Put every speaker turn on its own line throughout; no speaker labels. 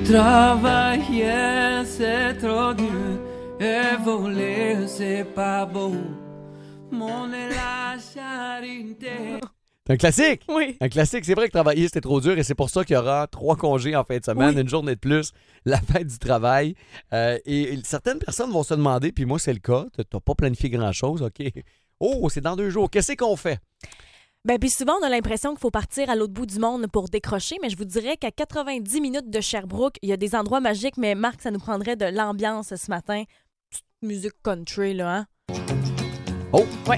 Travailler, c'est trop dur. Et voler, c'est pas beau. Mon est la charité.
C'est un classique!
Oui.
Un classique. C'est vrai que travailler, c'était trop dur et c'est pour ça qu'il y aura 3 congés en fin de semaine, une journée de plus, la fête du travail. Et certaines personnes vont se demander, puis moi, c'est le cas, t'as pas planifié grand-chose, OK? Oh, c'est dans 2 jours. Qu'est-ce qu'on fait?
Ben, puis souvent, on a l'impression qu'il faut partir à l'autre bout du monde pour décrocher, mais je vous dirais qu'à 90 minutes de Sherbrooke, il y a des endroits magiques, mais Marc, ça nous prendrait de l'ambiance ce matin. Petite musique country, là, hein?
Oh!
Ouais.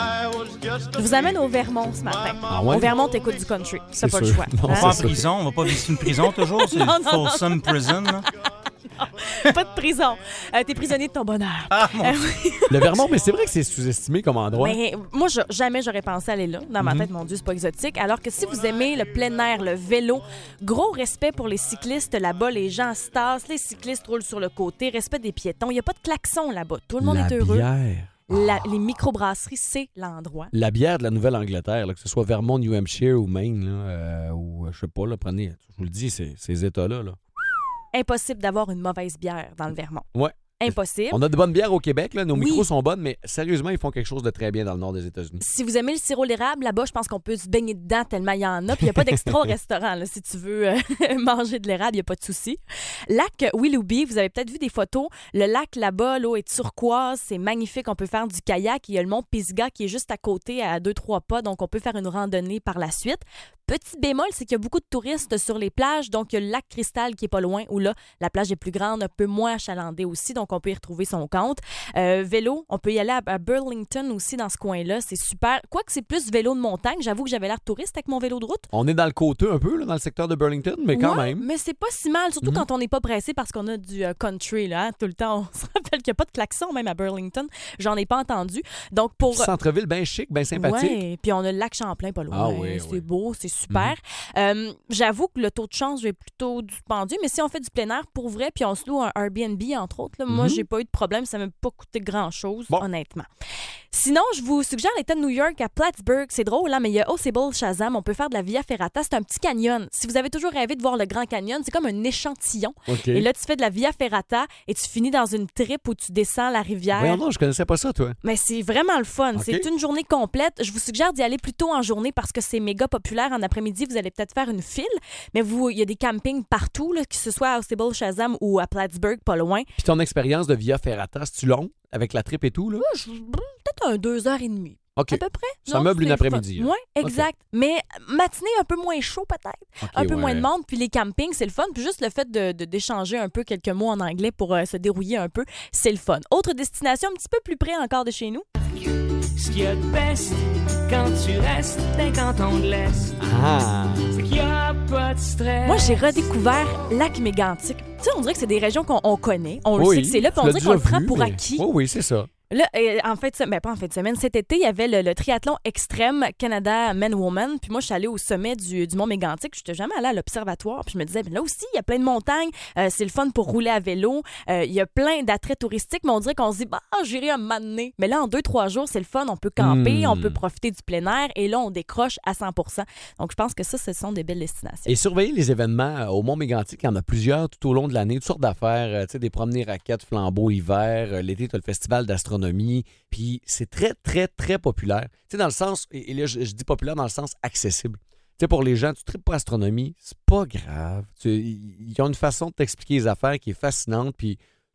Je vous amène au Vermont ce matin.
Ah ouais?
Au Vermont, t'écoutes du country.
C'est
T'as pas le
sûr.
choix.
Non,
hein?
c'est
Pas en
sûr.
prison, on va pas visiter une prison toujours, c'est
Non,
le
non,
Folsom Prison. Là.
Pas de prison. T'es prisonnier de ton bonheur.
Ah, mon
Le Vermont, mais c'est vrai que c'est sous-estimé comme endroit.
Mais moi, jamais j'aurais pensé aller là. Dans ma tête, mon Dieu, c'est pas exotique. Alors que si vous aimez le plein air, le vélo, gros respect pour les cyclistes là-bas. Les gens se tassent, les cyclistes roulent sur le côté, respect des piétons. Il n'y a pas de klaxon là-bas. Tout le monde
La
est heureux.
bière.
Les microbrasseries, c'est l'endroit.
La bière de la Nouvelle-Angleterre, là, que ce soit Vermont, New Hampshire ou Maine, là, ou je sais pas, là, prenez, je vous le dis, ces États-là. Là.
Impossible d'avoir une mauvaise bière dans le Vermont.
Ouais.
Impossible.
On a de bonnes bières au Québec, là. Nos
Oui.
micros sont bonnes, mais sérieusement, ils font quelque chose de très bien dans le nord des États-Unis.
Si vous aimez le sirop d'érable, là-bas, je pense qu'on peut se baigner dedans tellement il y en a. Puis il n'y a pas d'extra au restaurant. Là, si tu veux manger de l'érable, il n'y a pas de souci. Lac Willoughby, vous avez peut-être vu des photos. Le lac là-bas, l'eau est turquoise, c'est magnifique. On peut faire du kayak. Il y a le mont Pisgah qui est juste à côté, à 2-3 pas. Donc, on peut faire une randonnée par la suite. Petit bémol, c'est qu'il y a beaucoup de touristes sur les plages. Donc, il y a le lac Cristal qui est pas loin, où là, la plage est plus grande, un peu moins achalandée aussi. Donc, on peut y retrouver son compte. Vélo, on peut y aller à Burlington aussi dans ce coin-là. C'est super. Quoique c'est plus vélo de montagne. J'avoue que j'avais l'air touriste avec mon vélo de route.
On est dans le côteux un peu, là, dans le secteur de Burlington, mais quand
Ouais,
même.
mais c'est pas si mal, surtout quand on n'est pas pressé parce qu'on a du country, là. Hein, tout le temps, on se rappelle qu'il n'y a pas de klaxon, même à Burlington. J'en ai pas entendu. Donc, pour.
Centre-ville bien chic, bien sympathique.
Ouais, puis on a le lac Champlain pas loin.
Ah oui,
c'est
oui.
beau, c'est super. J'avoue que le taux de chance, j'ai plutôt dispendieux, mais si on fait du plein air pour vrai, puis on se loue un Airbnb, entre autres, là, moi, j'ai pas eu de problème. Ça m'a pas coûté grand-chose, honnêtement. Sinon, je vous suggère l'État de New York à Plattsburgh. C'est drôle, hein, mais il y a Osable Shazam. On peut faire de la Via Ferrata. C'est un petit canyon. Si vous avez toujours rêvé de voir le Grand Canyon, c'est comme un échantillon.
OK.
Et là, tu fais de la Via Ferrata et tu finis dans une tripe où tu descends la rivière.
Voyons donc, je connaissais pas ça, toi.
Mais c'est vraiment le fun.
OK.
C'est une journée complète. Je vous suggère d'y aller plus tôt en journée parce que c'est méga populaire. En après-midi, vous allez peut-être faire une file. Mais il y a des campings partout, là, que ce soit à Osable Shazam ou à Plattsburgh, pas loin.
Puis ton expérience de Via Ferrata, c'est-tu long, avec la trip et tout, là?
Peut-être un 2h30.
OK.
À peu près.
Ça
Non,
meuble une
c'est
après-midi,
fun.
là.
Oui, exact. Mais matinée, un peu moins chaud peut-être.
OK,
Un peu
ouais.
moins de monde. Puis les campings, c'est le fun. Puis juste le fait d'échanger un peu quelques mots en anglais pour se dérouiller un peu, c'est le fun. Autre destination un petit peu plus près encore de chez nous.
Ce qu'il y a de best quand tu restes d'un canton de l'Est,
Ah!
c'est qu'il n'y a pas de stress.
Moi, j'ai redécouvert Lac Mégantic. Tu sais, on dirait que c'est des régions qu'on connaît. On le
Oui,
sait que c'est là, puis
tu
on
l'as
dirait qu'on le
déjà
prend
vu,
pour
mais-
acquis.
Oui, oui, c'est ça.
Là, pas en fait de semaine, cet été, il y avait le triathlon extrême Canada Men-Woman. Puis moi, je suis allée au sommet du Mont Mégantic. Je n'étais jamais allée à l'observatoire. Puis je me disais, ben là aussi, il y a plein de montagnes. C'est le fun pour rouler à vélo. Il y a plein d'attraits touristiques, mais on dirait qu'on se dit, j'irai un moment donné. Mais là, en 2-3 jours, c'est le fun. On peut camper, on peut profiter du plein air. Et là, on décroche à 100%. Donc, je pense que ça, ce sont des belles destinations.
Et surveiller les événements au Mont-Mégantic, il y en a plusieurs tout au long de l'année, toutes sortes d'affaires, tu sais, des promenées raquettes, flambeaux hiver, l'été, tu as le festival d'astronomie, puis c'est très, très, très populaire. Tu sais, dans le sens, et là, je dis populaire dans le sens accessible. Tu sais, pour les gens, tu tripes pas astronomie, c'est pas grave. Ils ont une façon de t'expliquer les affaires qui est fascinante, puis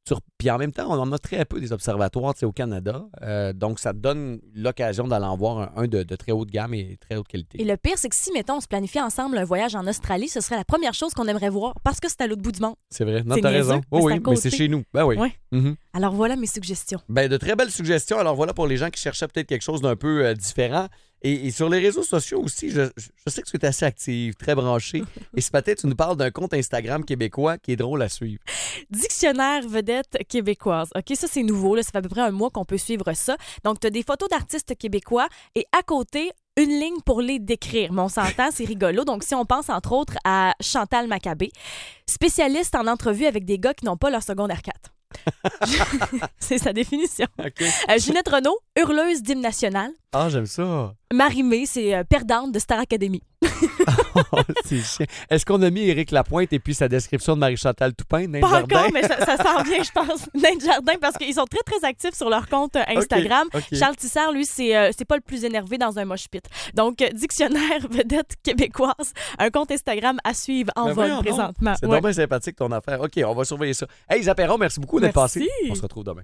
en même temps, on en a très peu des observatoires, tu sais, au Canada. Donc, ça te donne l'occasion d'aller en voir un de très haute gamme et très haute qualité.
Et le pire, c'est que si, mettons, on se planifie ensemble un voyage en Australie, ce serait la première chose qu'on aimerait voir parce que c'est à l'autre bout du monde.
C'est vrai. Non,
C'est
t'as
niaiseux,
raison.
mais
Oui,
c'est à
oui, mais c'est
côté.
chez nous. Ben oui.
Ouais.
Mhm.
Alors voilà mes suggestions.
Ben, de très belles suggestions. Alors voilà pour les gens qui cherchaient peut-être quelque chose d'un peu différent. Et sur les réseaux sociaux aussi, je sais que tu es assez active, très branchée. Et ce matin, tu nous parles d'un compte Instagram québécois qui est drôle à suivre.
Dictionnaire vedette québécoise. OK, ça, c'est nouveau. Là. Ça fait à peu près un mois qu'on peut suivre ça. Donc, tu as des photos d'artistes québécois et à côté, une ligne pour les décrire. Mais on s'entend, c'est rigolo. Donc, si on pense, entre autres, à Chantal Maccabé, spécialiste en entrevue avec des gars qui n'ont pas leur secondaire 4. C'est sa définition.
OK.
Ginette Renault, hurleuse d'hymne national.
Ah, j'aime ça.
Marie-Mé, c'est perdante de Star Academy.
C'est chiant. Est-ce qu'on a mis Éric Lapointe et puis sa description de Marie-Chantal Toupin, Nain de
Pas
Jardin?
encore, mais ça s'en vient, je pense. Nain de Jardin, parce qu'ils sont très, très actifs sur leur compte Instagram.
OK.
Charles Tissard, lui, c'est pas le plus énervé dans un mosh pit. Donc, dictionnaire vedette québécoise, un compte Instagram à suivre en
Ben
vol
voyons donc.
présentement.
C'est
Ouais.
donc bien sympathique ton affaire. OK, on va surveiller ça. Hey, Zapéron, merci beaucoup d'être
Merci.
passé. On se retrouve demain.